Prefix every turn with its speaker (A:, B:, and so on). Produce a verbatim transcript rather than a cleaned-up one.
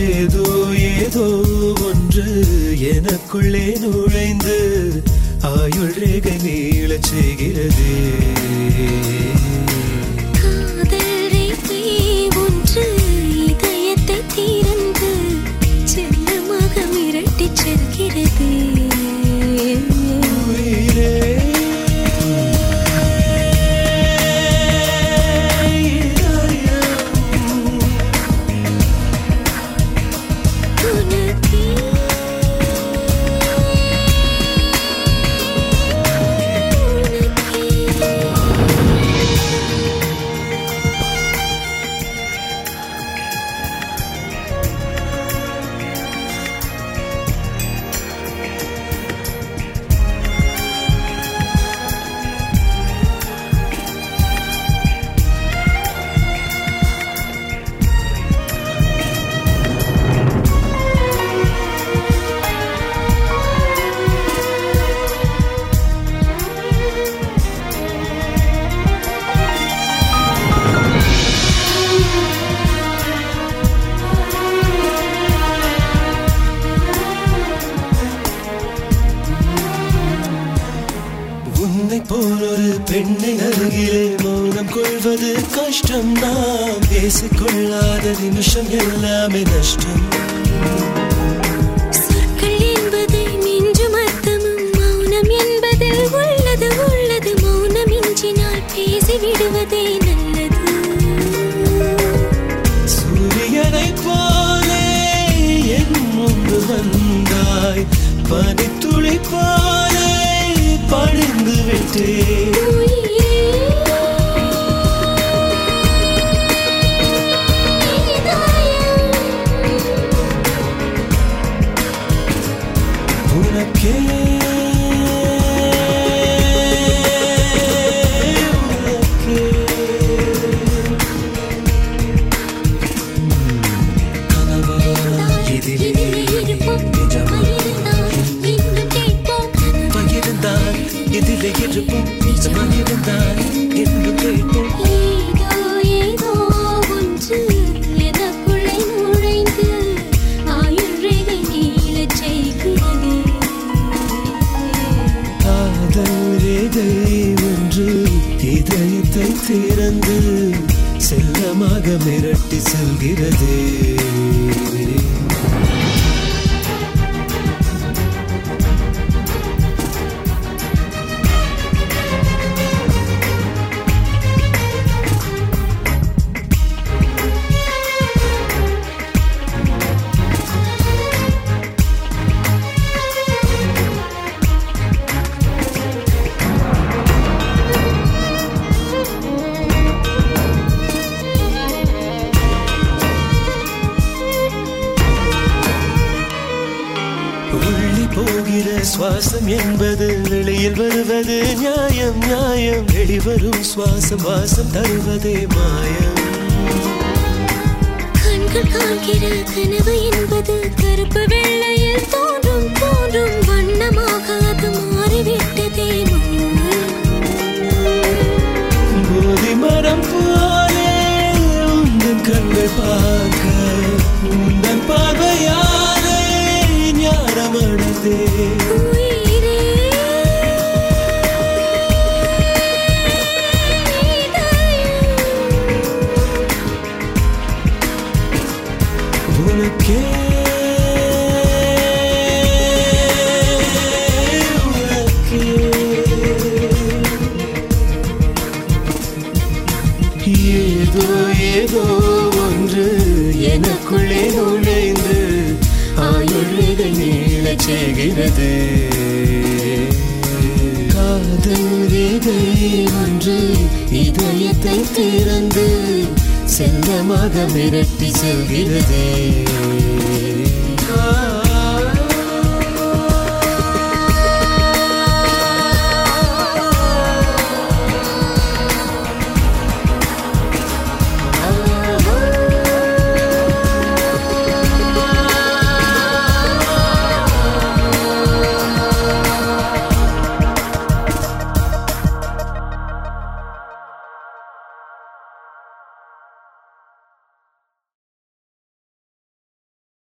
A: ஏதோ ஏதோ ஒன்று எனக்குள்ளே நுழைந்து ஆயுள் ரேகை நீளச் செய்கிறது.
B: காதல் ரேகை ஒன்று இதயத்தை திறந்து செல்லமாக மிரட்டிச் செல்கிறது.
A: போலொரு பெண்ணை அருகிலே மௌனம் கொள்வது கஷ்டம். நாம் பேசிக்கொள்ளாத நிமிஷம் எல்லாமே நஷ்டம்.
B: சொற்கள் என்பதை மிஞ்சும் அர்த்தமும் மௌனம் என்பதில் உள்ளது உள்ளது. மௌனம் இன்றினால் பேசிவிடுவதே நல்லது.
A: சூரியனை போலே என் முன்பு வந்தாய், பனித்துளி போலே பணிந்து விட்டேன். உனக்கே கனவா இதிலே இதிலே இருப்போம் நிஜமாயிருந்தான் என்று கேட்போம்.
B: ஏதோ ஏதோ ஒன்று எனக்குள்ளே நுழைந்து ஆயுள் ரேகை நீளச் செய்கிறது.
A: காதல் ரேகை ஒன்று இதயத்தை திறந்து செல்லமாக மிரட்டி செல்கிறது. உள்ளி போகிற சுவாசம் என்பது வெளியில் வருவது நியாயம் நியாயம். வெளிவரும் சுவாசம் வாசம் தருவதே மாயம்.
B: கண்கள் காண்கிற கனவு என்பது கருப்பு வெள்ளையில் தோன்றும் தோன்றும் வண்ணமாக அது மாறிவிட்டதே.
A: போதி மரம் போலே உந்தன் கண்கள் பார்க்க உந்தன் பார்வையாலே ஞானமடைந்தே. உனக்கே உனக்கே ஏதோ ஏதோ ஒன்று எனக்குள்ளே நுழைந்து ஆயுள் ரேகை நீளச் செய்கிறது. காதல் ரேகை ஒன்று இதயத்தை திறந்து செல்லமாக மிரட்டி செல்கிறது.